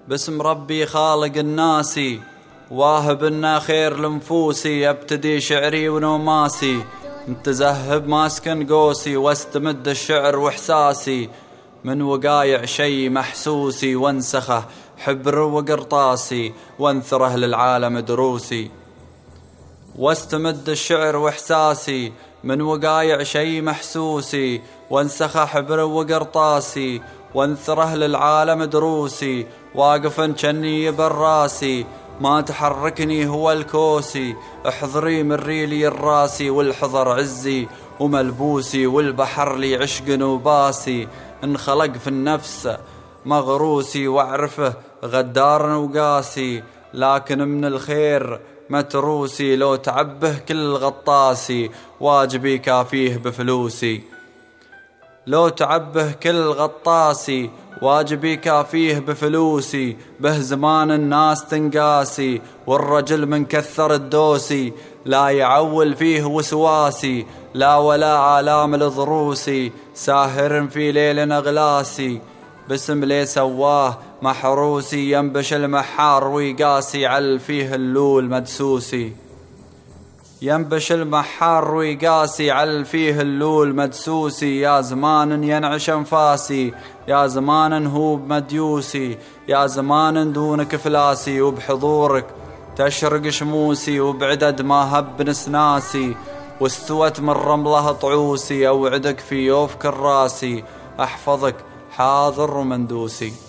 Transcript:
باسم ربي خالق الناسي، واهب لنا خير لنفوسي، ابتدي شعري ونوماسي، متزهب ماسكن قوسي، واستمد الشعر واحساسي، من وقايع شي محسوسي، وانسخه حبر وقرطاسي، وانثره للعالم دروسي. واستمد الشعر واحساسي من وقايع شي محسوسي، وانسخه حبر وقرطاسي، وانثره للعالم دروسي، واقفا جني براسي، ما تحركني هو الكوسي، احضري من ريلي الراسي، والحضر عزي وملبوسي، والبحر لي عشق وباسي، انخلق في النفس مغروسي، واعرفه غدار وقاسي، لكن من الخير متروسي، لو تعبه كل غطاسي، واجبي كافيه بفلوسي. لو تعبه كل غطاسي، واجبي كافيه بفلوسي، به زمان الناس تنقاسي، والرجل من كثر الدوسي، لا يعول فيه وسواسي، لا ولا عالام الضروسي، ساهر في ليل أغلاسي، باسم لي سواه محروسي، ينبش المحار ويقاسي، عل فيه اللول مدسوسي. ينبش المحار ويقاسي، عل فيه اللول مدسوسي، يا زمان ينعش انفاسي، يا زمان هوب مديوسي، يا زمان دونك فلاسي، وبحضورك تشرق شموسي، وبعدد ما هب نسناسي، واستوت من رمله طعوسي، اوعدك في يوف كراسي، احفظك حاضر ومندوسي.